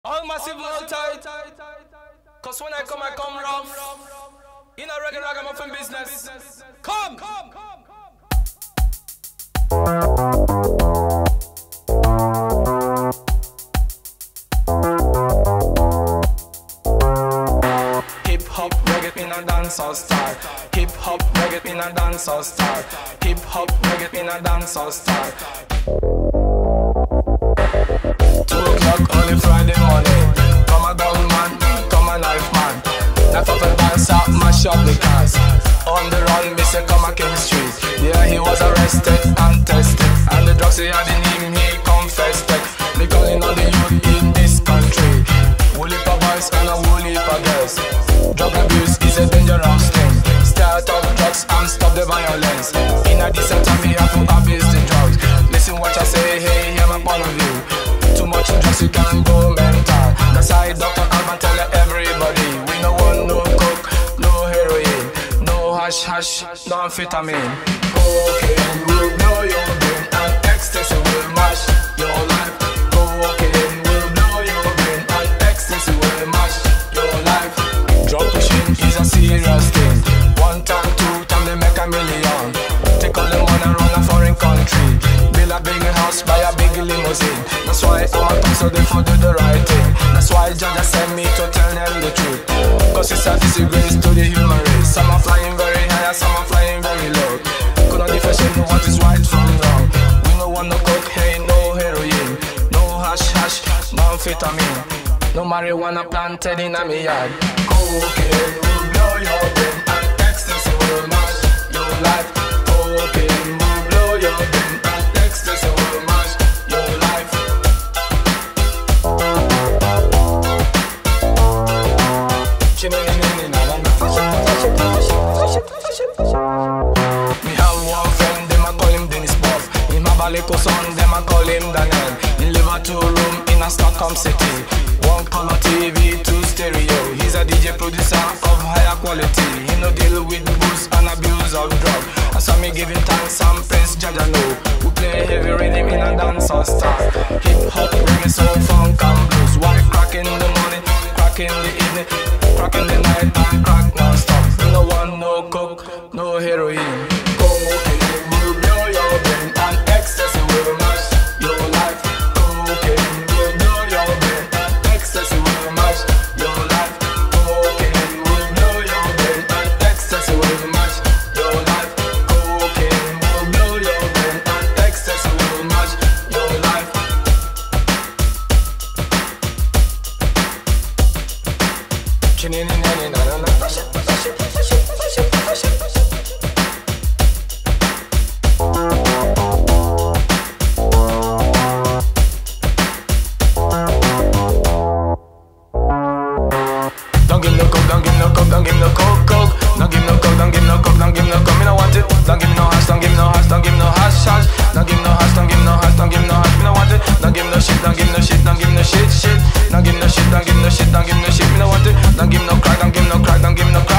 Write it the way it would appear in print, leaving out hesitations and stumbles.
All massive low tight. Cause when I come rough. In a regular ragamuffin business. Come! Hip hop reggae in a dancehall style. Hip hop reggae in a dancehall style. Hip hop reggae in a dancehall style. 2 o'clock only Friday morning. Come a down man, come a knife man. Knife up and dance up, mash up the cars. On the run, me say come a King Street. Yeah, he was arrested and tested, and the drugs he had in him, he confessed it. Me calling on the youth in this country. Woolly pa boys and a woolly pa girls. Drug abuse is a dangerous thing. Start up drugs and stop the violence. In a decent time, we have to abuse the drugs. Listen what I say, hey, hear my point of view. Too much drugs, you can go mental. That's why Dr. Alban tell everybody, we no want no coke, no heroin, no hash, no amphetamine. Cocaine will blow your brain and ecstasy will mash your life. Cocaine will blow your brain and ecstasy will mash your life. Drug pushing is a serious thing. 1 time, 2 time, they make a million. Take all the money and run a foreign country. Build a big house, buy a big limousine. That's why I'm a top, so they for do the right thing. That's why Jaja sent me to tell them the truth. Cause it's a disgrace to the human race. Some are flying very high and some are flying very low. Could not differentiate what is right from wrong. We no want no cocaine, no heroin, no hash, no amphetamine, no marijuana planted in a me yard. Cocaine will blow your brain and ecstasy will mash your life. Cocaine will blow your brain and ecstasy will mash your life. Me have one friend, them a call him Dennis Buff. In my Balico son, them a call him Daniel. He live a 2-room in a Stockholm city. 1 color TV, 2 stereo. He's a DJ producer of higher quality. He no deal with booze and abuse of drug. I saw me giving thanks and praise Jaja know. We play heavy rhythm in a dancehall style. Hip hop, reggae, soul, funk and blues. Why crack in the morning, crack in the evening, crack in the night and crack non-stop. No one, no coke, no heroin. Cocaine will blow your brain and ecstasy will mash your life. Cocaine will blow your brain and ecstasy will mash your life. Cocaine will blow your brain and ecstasy will mash your life. Cocaine will blow your brain and ecstasy will mash your life. Don't give no coke, don't give no coke, don't give no coke, coke. Don't give no coke, don't give no coke, don't give no coke. Me no want it. Don't give no hash, don't give no hash, don't give no hash, hash. Don't give no hash, don't give no hash, don't give no hash. Me no want it. Don't give no shit, don't give no shit, don't give no shit, shit. Don't give no shit, don't give no shit, don't give no shit. Me no want it. Don't give no crack, don't give no crack, don't give no crack.